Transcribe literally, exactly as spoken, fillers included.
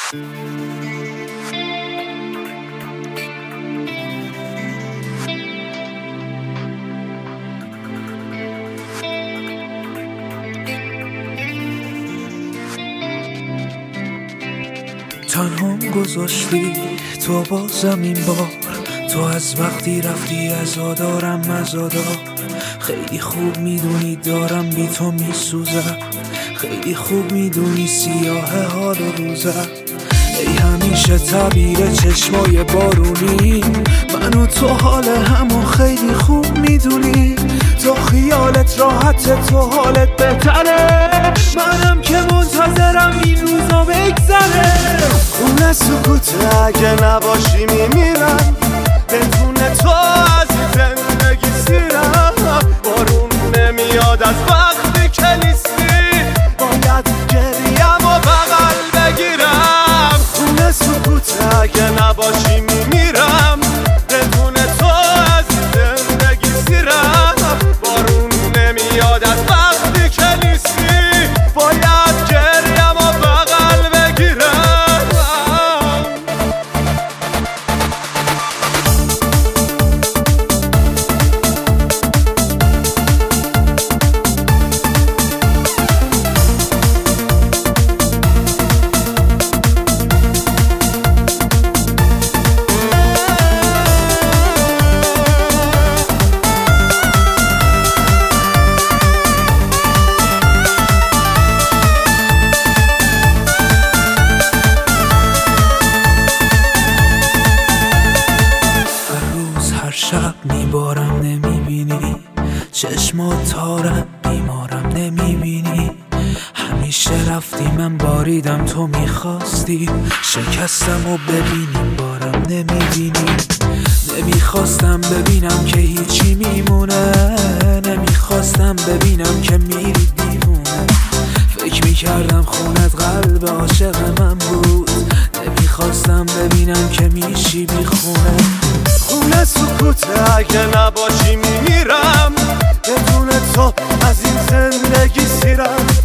تنهام گذاشتی تو بازم این بار، تو از وقتی رفتی عزادارم عزادار. خیلی خوب میدونی دارم بی تو میسوزم، خیلی خوب میدونی سیاه حال روزم. ای همیشه تعبیر چشمای بارونی، من و تو حال همو خیلی خوب میدونی. تو خیالت راحت، تو حالت بهتره، منم که منتظرم این روزا بگذره. خونه سکوته اگه نباشی میمیرم، بدون تو از این زندگی سیرم. بارون نمیاد از وقتی که نیستی، باید گریم و بغل بگیرم. خونه سکوته اگه نباشی میمیرم، بدون تو از این زندگی سیرم. بارون نمیاد از وقتی که نیستی، باید گریم و بغل بگیرم. شب میبارم نمیبینی، چشمات تارم بیمارم نمیبینی. همیشه رفتی من باریدم تو میخواستی، شکستم و ببینیم بارم نمیبینی. نمیخواستم ببینم که هیچی میمونه، نمیخواستم ببینم که میری دیوونه. فکر میکردم خونت قلب عاشق من بود، نمیخواستم ببینم که میشی بیخونه. خونه سکوته اگه نباشی میمیرم، بدون تو از این زندگی سیرم.